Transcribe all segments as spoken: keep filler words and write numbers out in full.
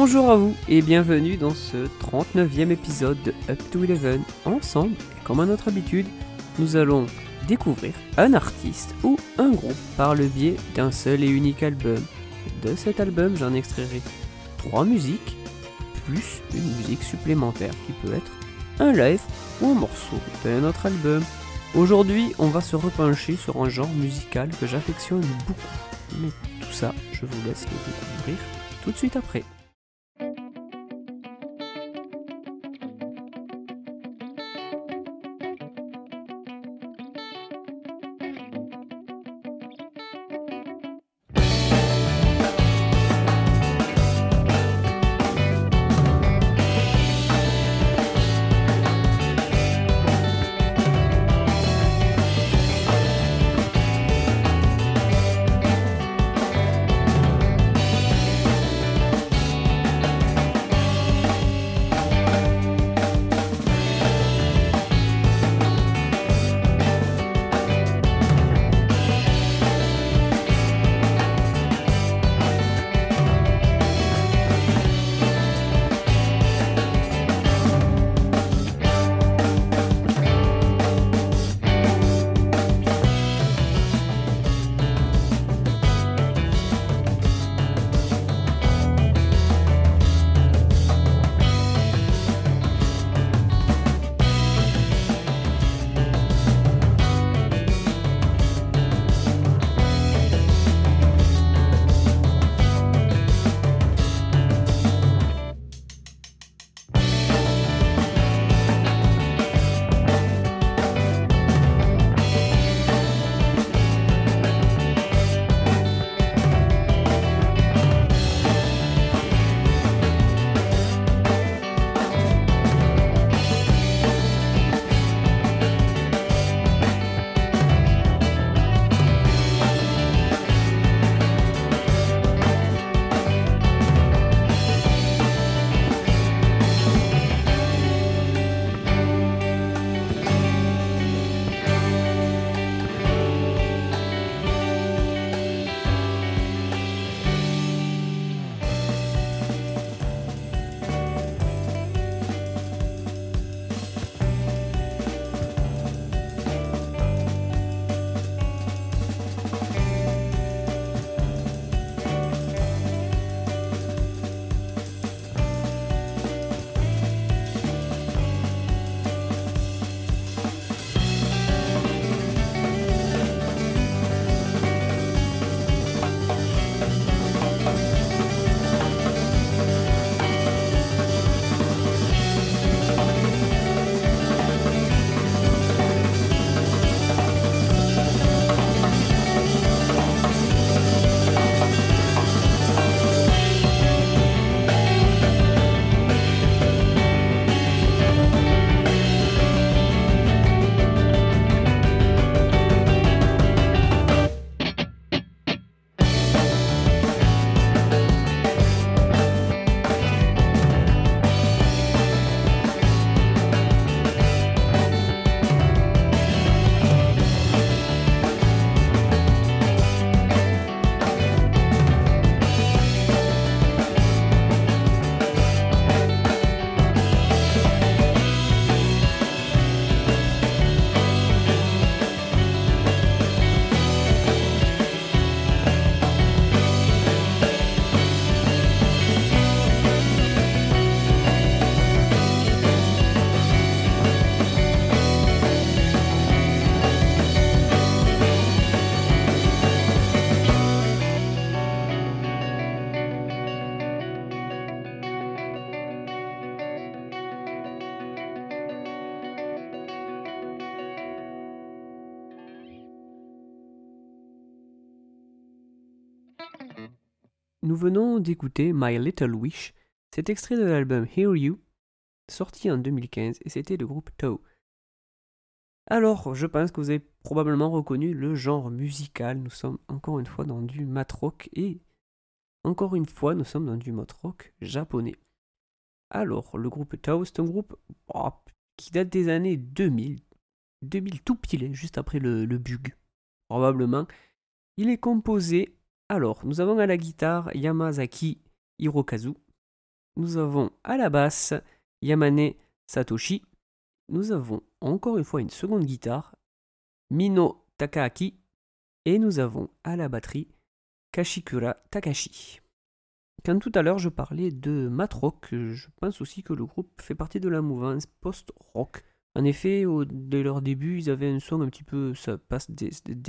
Bonjour à vous et bienvenue dans ce trente-neuvième épisode de Up to Eleven. Ensemble, comme à notre habitude, nous allons découvrir un artiste ou un groupe par le biais d'un seul et unique album. De cet album, j'en extrairai trois musiques, plus une musique supplémentaire qui peut être un live ou un morceau d'un autre album. Aujourd'hui, on va se repencher sur un genre musical que j'affectionne beaucoup. Mais tout ça, je vous laisse le découvrir tout de suite après. Nous venons d'écouter My Little Wish, cet extrait de l'album Hear You, sorti en deux mille quinze, et c'était le groupe Toe. Alors, je pense que vous avez probablement reconnu le genre musical. Nous sommes encore une fois dans du mat rock, et encore une fois, nous sommes dans du mat rock japonais. Alors, le groupe Toe, c'est un groupe oh, qui date des années deux mille, deux mille tout pile, juste après le, le bug, probablement. Il est composé. Alors, nous avons à la guitare Yamazaki Hirokazu, nous avons à la basse Yamane Satoshi. Nous avons encore une fois une seconde guitare, Mino Takaaki. Et nous avons à la batterie Kashikura Takashi. Quand tout à l'heure je parlais de Matt Rock, je pense aussi que le groupe fait partie de la mouvance post-rock. En effet, au, dès leur début, ils avaient un son un petit peu ça passe dés, dés,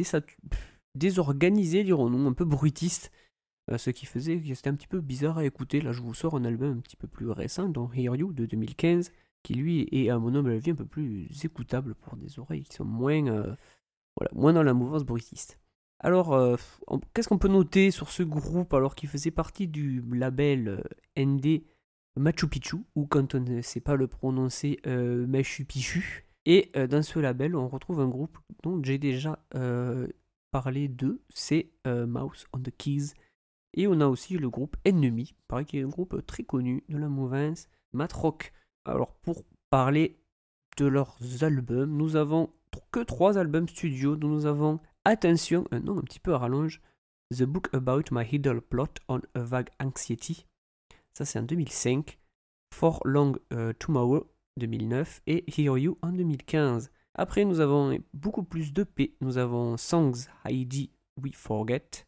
désorganisé, dirons-nous, un peu bruitiste. Euh, ce qui faisait que c'était un petit peu bizarre à écouter. Là, je vous sors un album un petit peu plus récent, dans Hear You de deux mille quinze, qui lui est, à mon humble avis, un peu plus écoutable pour des oreilles qui sont moins, euh, voilà, moins dans la mouvance bruitiste. Alors, euh, on, qu'est-ce qu'on peut noter sur ce groupe alors qu'il faisait partie du label euh, N D Machu Picchu, ou quand on ne sait pas le prononcer, euh, Machu Picchu. Et euh, dans ce label, on retrouve un groupe dont j'ai déjà euh, parlé d'eux, c'est euh, Mouse on the Keys. Et on a aussi le groupe Ennemi, pareil qui est un groupe très connu de la mouvance Matt Rock. Alors pour parler de leurs albums, nous avons que trois albums studio dont nous avons, attention, un nom un petit peu à rallonge, The Book About My Hidden Plot on a Vague Anxiety. Ça c'est en deux mille cinq, For Long uh, Tomorrow deux mille neuf et Hear You en deux mille quinze. Après nous avons beaucoup plus d'E P, nous avons Songs Heidi We Forget,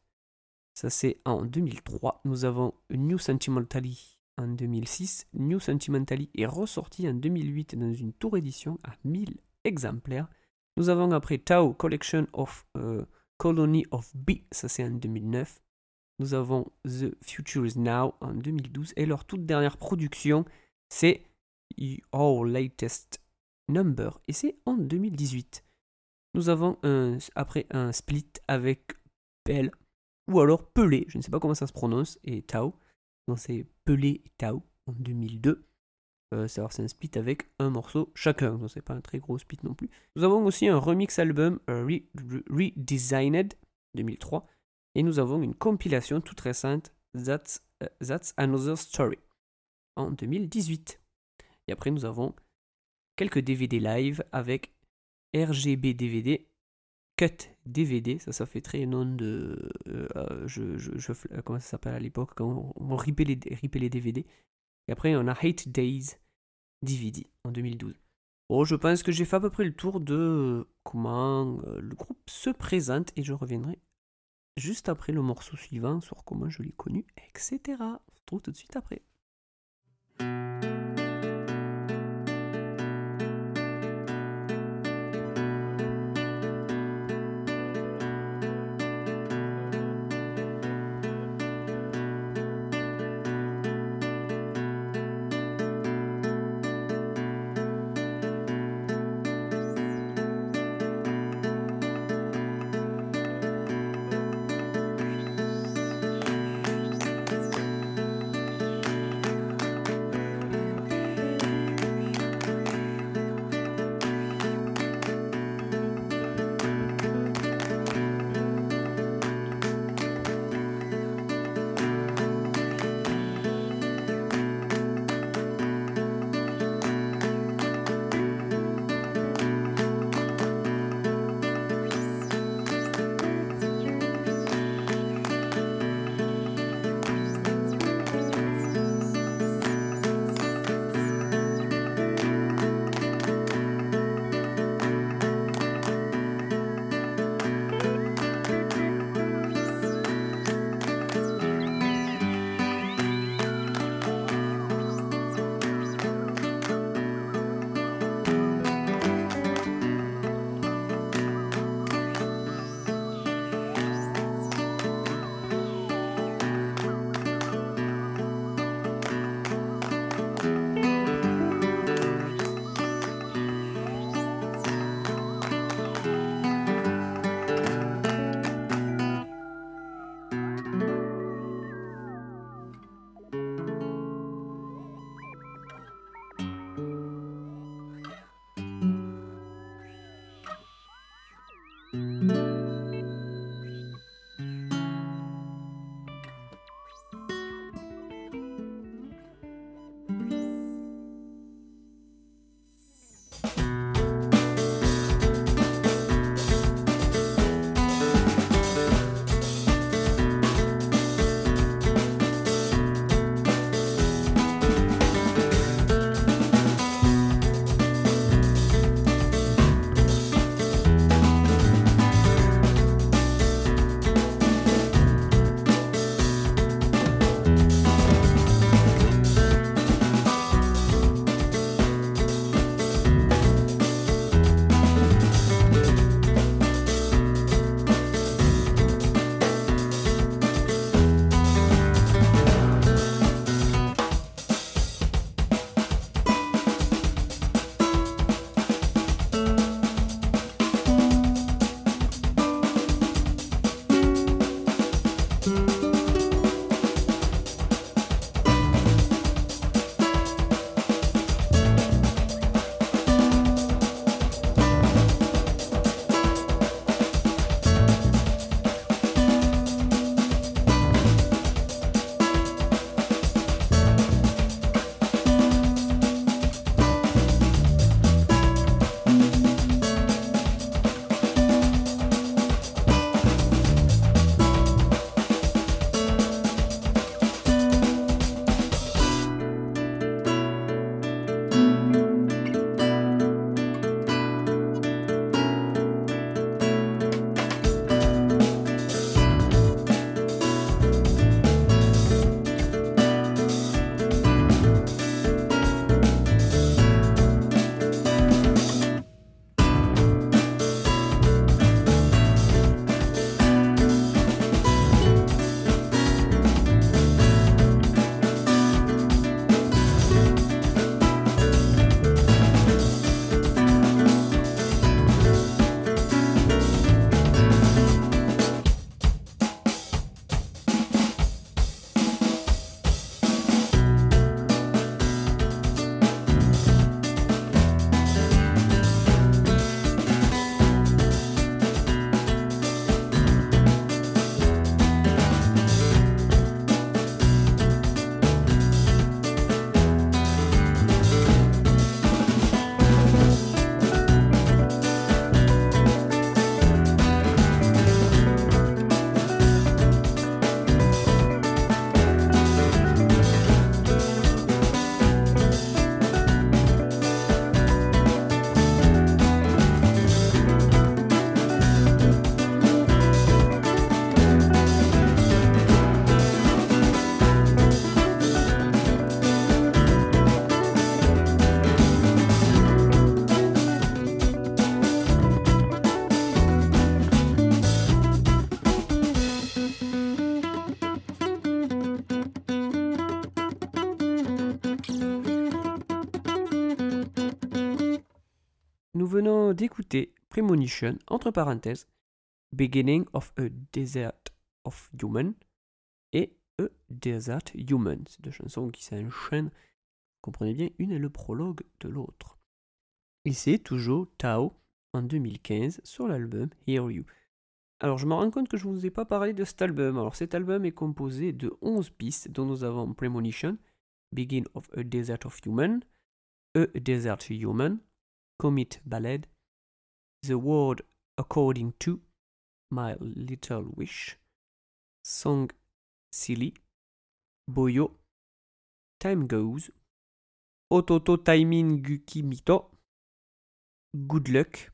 ça c'est en deux mille trois. Nous avons New Sentimentally en deux mille six. New Sentimentally est ressorti en deux mille huit dans une tour édition à mille exemplaires. Nous avons après Tao Collection of uh, Colony of B, ça c'est en deux mille neuf. Nous avons The Future is Now en deux mille douze. Et leur toute dernière production, c'est Our Latest Number, et c'est en deux mille dix-huit. Nous avons un, après un split avec Bell, ou alors Pelé, je ne sais pas comment ça se prononce, et Tao. Donc c'est Pelé et Tao en deux mille deux. Euh, c'est, alors c'est un split avec un morceau chacun, donc c'est pas un très gros split non plus. Nous avons aussi un remix album uh, re- re- Redesigned deux mille trois. Et nous avons une compilation toute récente, That's, uh, That's Another Story, en deux mille dix-huit. Et après nous avons quelques D V D live avec R G B D V D, Cut D V D, ça ça fait très nom de... Euh, je, je, je, comment ça s'appelle à l'époque, quand on, on ripait, les, ripait les D V D. Et après on a Hate Days D V D en deux mille douze. Bon, je pense que j'ai fait à peu près le tour de comment euh, le groupe se présente, et je reviendrai juste après le morceau suivant sur comment je l'ai connu, et cetera. On se retrouve tout de suite après. nous venons d'écouter Premonition, entre parenthèses, Beginning of a Desert of Human et A Desert Human. C'est deux chansons qui s'enchaînent, comprenez bien, une est le prologue de l'autre. Et c'est toujours Tao en deux mille quinze sur l'album Hear You. Alors je me rends compte que je ne vous ai pas parlé de cet album. Alors cet album est composé de onze pistes dont nous avons Premonition, Begin of a Desert of Human, A Desert Human, Commit Ballad, The World According to, My Little Wish, Song Silly, Boyo, Time Goes, Ototo Taimin Guki Mito, Good Luck,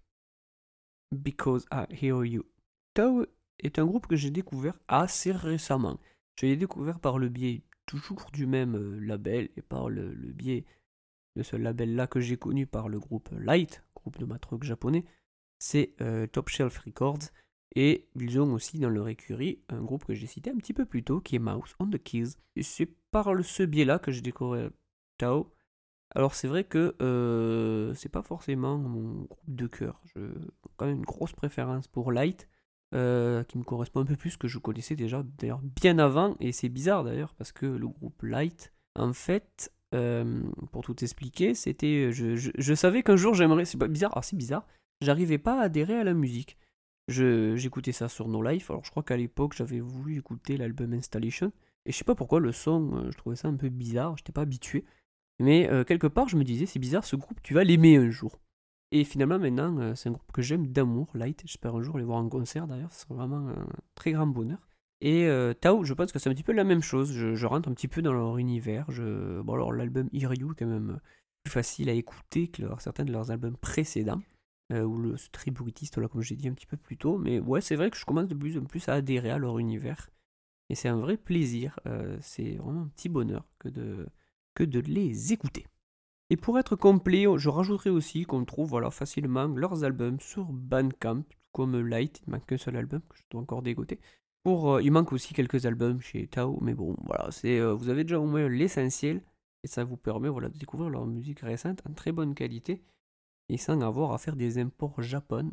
Because I Hear You. Tao est un groupe que j'ai découvert assez récemment. Je l'ai découvert par le biais toujours du même euh, label et par le, le biais de ce label-là que j'ai connu par le groupe Light, groupe de matrock japonais. C'est euh, Top Shelf Records. Et ils ont aussi dans leur écurie un groupe que j'ai cité un petit peu plus tôt qui est Mouse on the Keys. Et c'est par ce biais-là que j'ai découvert Tao. Alors c'est vrai que euh, c'est pas forcément mon groupe de cœur. J'ai quand même une grosse préférence pour Light, euh, qui me correspond un peu plus, que je connaissais déjà d'ailleurs bien avant. Et c'est bizarre d'ailleurs parce que le groupe Light, en fait, euh, pour tout expliquer, c'était, je, je, je savais qu'un jour j'aimerais. C'est pas bizarre. Alors c'est bizarre. J'arrivais pas à adhérer à la musique. Je, j'écoutais ça sur No Life. Alors je crois qu'à l'époque j'avais voulu écouter l'album Installation. Et je sais pas pourquoi le son, euh, je trouvais ça un peu bizarre. J'étais pas habitué. Mais euh, quelque part, je me disais, c'est bizarre, ce groupe, tu vas l'aimer un jour. Et finalement, maintenant, euh, c'est un groupe que j'aime d'amour, Light. J'espère un jour les voir en concert, d'ailleurs, ce serait vraiment un très grand bonheur. Et euh, Tao, je pense que c'est un petit peu la même chose. Je, je rentre un petit peu dans leur univers. Je... Bon, alors, l'album Hear You est quand même plus facile à écouter que leur, certains de leurs albums précédents. Euh, ou le c'est très bruitiste, là, comme j'ai dit un petit peu plus tôt. Mais ouais, c'est vrai que je commence de plus en plus à adhérer à leur univers. Et c'est un vrai plaisir. Euh, c'est vraiment un petit bonheur que de que de les écouter. Et pour être complet, je rajouterai aussi qu'on trouve voilà, facilement leurs albums sur Bandcamp, comme Light, il manque qu'un seul album que je dois encore dégoter. Pour, euh, il manque aussi quelques albums chez Tao, mais bon, voilà, c'est, euh, vous avez déjà au moins l'essentiel, et ça vous permet voilà, de découvrir leur musique récente en très bonne qualité, et sans avoir à faire des imports Japon,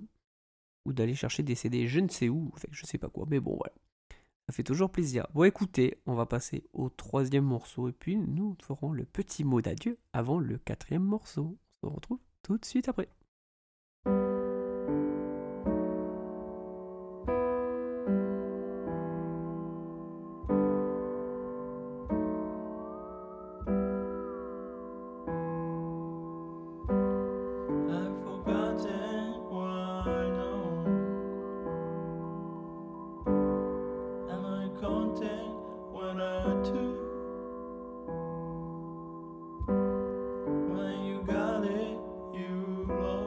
ou d'aller chercher des C D je ne sais où, enfin, je sais pas quoi, mais bon, voilà. Ça fait toujours plaisir. Bon écoutez, on va passer au troisième morceau et puis nous ferons le petit mot d'adieu avant le quatrième morceau. On se retrouve tout de suite après. When you got it, you lost.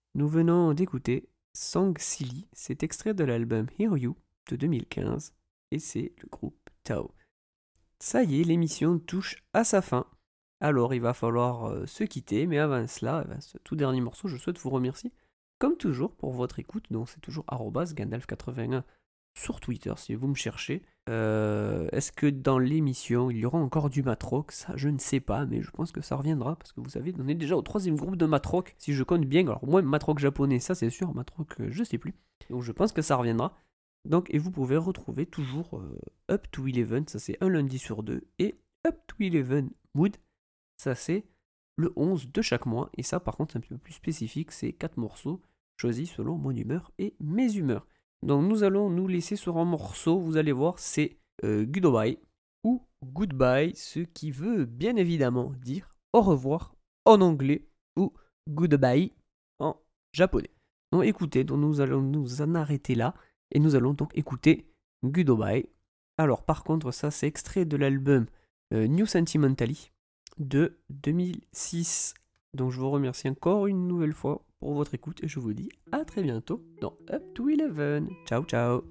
Nous venons d'écouter Song Silly, c'est extrait de l'album Hear You de deux mille quinze et c'est le groupe Tao. Ça y est, l'émission touche à sa fin. Alors il va falloir euh, se quitter, mais avant cela, eh ben, ce tout dernier morceau, je souhaite vous remercier comme toujours pour votre écoute. Donc c'est toujours arobase gandalf quatre-vingt-un sur Twitter si vous me cherchez. Euh, est-ce que dans l'émission il y aura encore du matrock? Ça je ne sais pas, mais je pense que ça reviendra parce que vous savez, on est déjà au troisième groupe de matrock si je compte bien. Alors moi matrock japonais, ça c'est sûr, matrock euh, je sais plus. Donc je pense que ça reviendra. Donc et vous pouvez retrouver toujours euh, Up to Eleven, ça c'est un lundi sur deux, et Up to Eleven Mood, ça c'est le onze de chaque mois. Et ça par contre c'est un petit peu plus spécifique, c'est quatre morceaux choisis selon mon humeur et mes humeurs. Donc nous allons nous laisser sur un morceau, vous allez voir, c'est euh, Goodbye ou Goodbye, ce qui veut bien évidemment dire au revoir en anglais ou Goodbye en japonais. Donc écoutez, donc nous allons nous en arrêter là et nous allons donc écouter Goodbye. Alors par contre ça c'est extrait de l'album euh, New Sentimentally de deux mille six. Donc je vous remercie encore une nouvelle fois pour votre écoute et je vous dis à très bientôt dans Up to Eleven. Ciao ciao.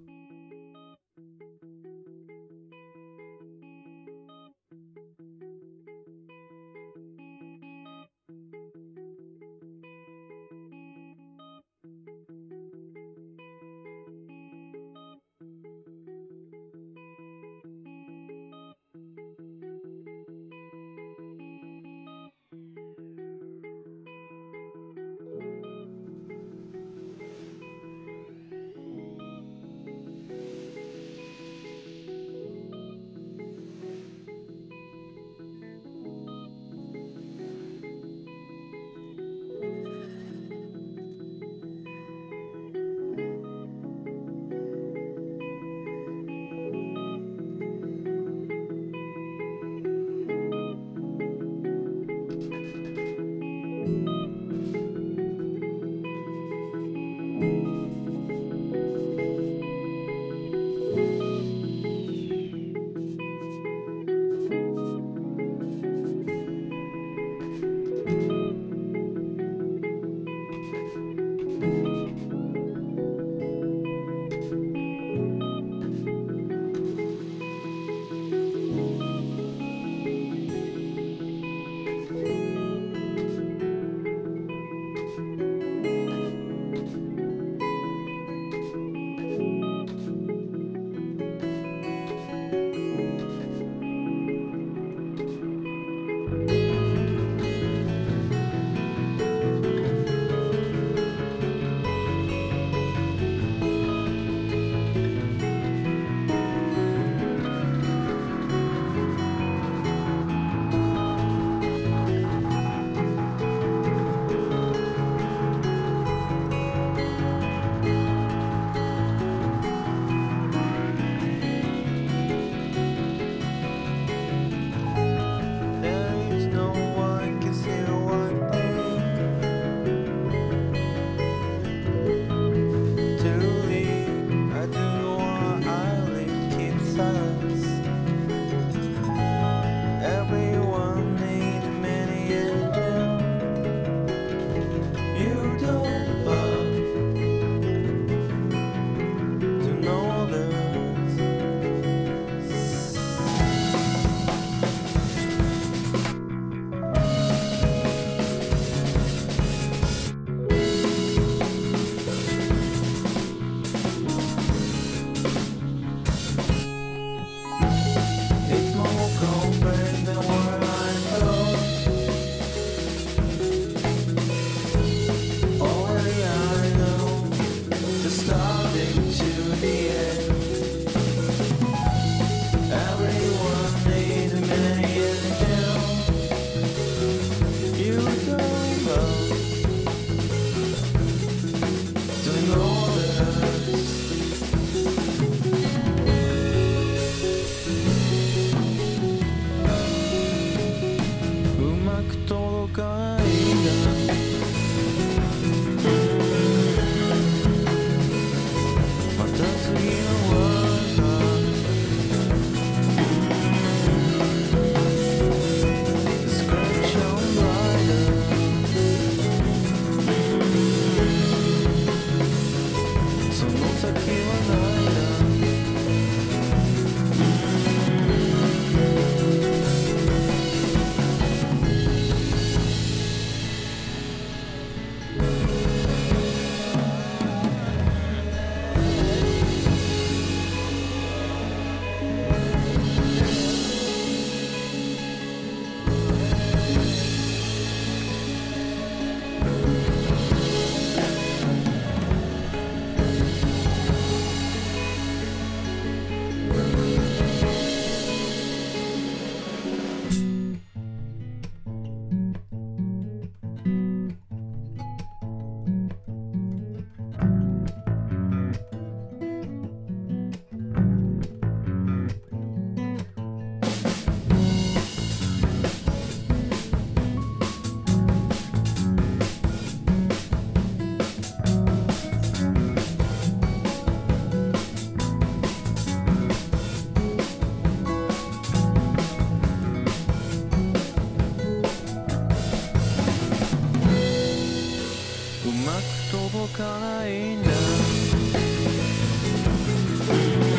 まく届かないんだ